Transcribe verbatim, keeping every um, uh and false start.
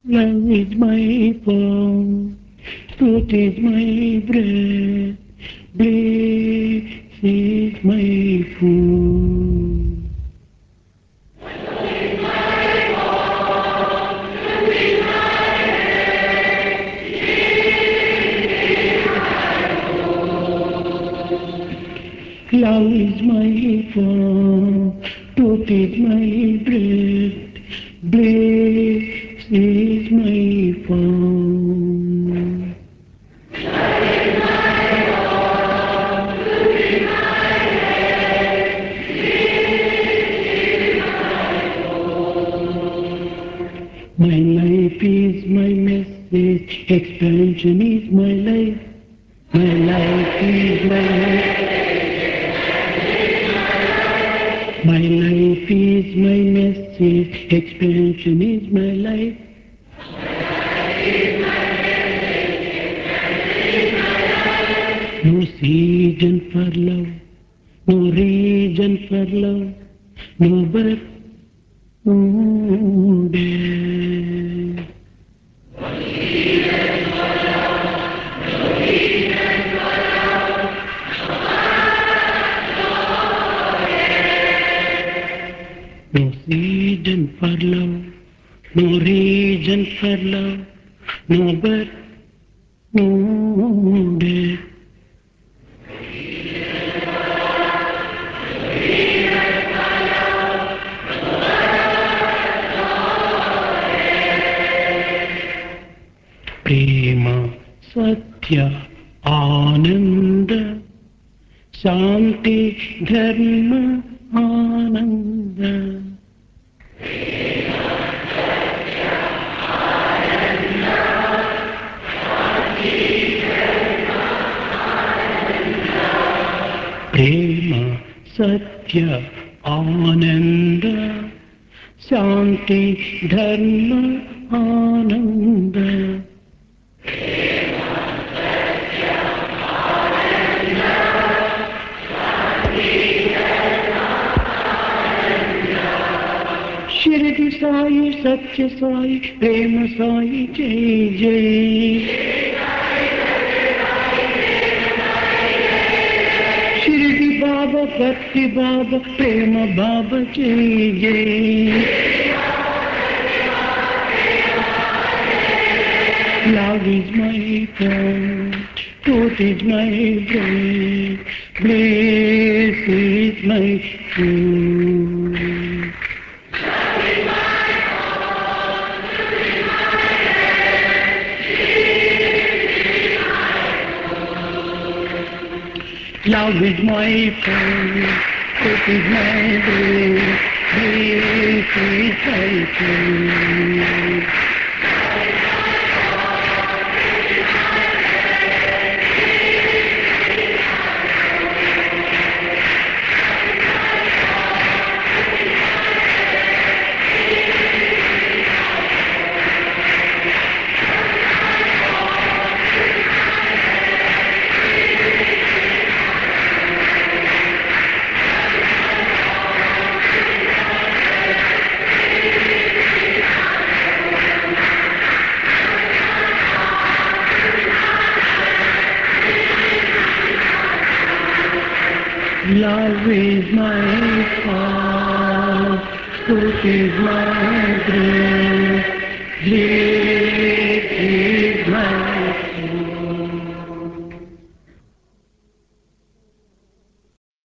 Love is my form, truth is my breath, bliss is my food. Love is my form, truth is my breath, bliss is my form. My life is my message, expansion is my life. My life is my life. My life is my message, expansion is my life. No season for love, no reason for love, no birth, no death. No season for love, no reason for love, no birth, no death. प्रेम सत्य आनंद शांति धर्म आनंद प्रेम सत्य आनंद शांति धर्म आनंद शिरडी साई सत्य साई प्रेम साई जय जय शिरडी बाबा भक्ति बाबा प्रेम बाबा जय जय Love is my point, truth is my breath, bliss is my food. Love is my point, truth is my breath, bliss is my food. Love is my heart, truth is my breath, bliss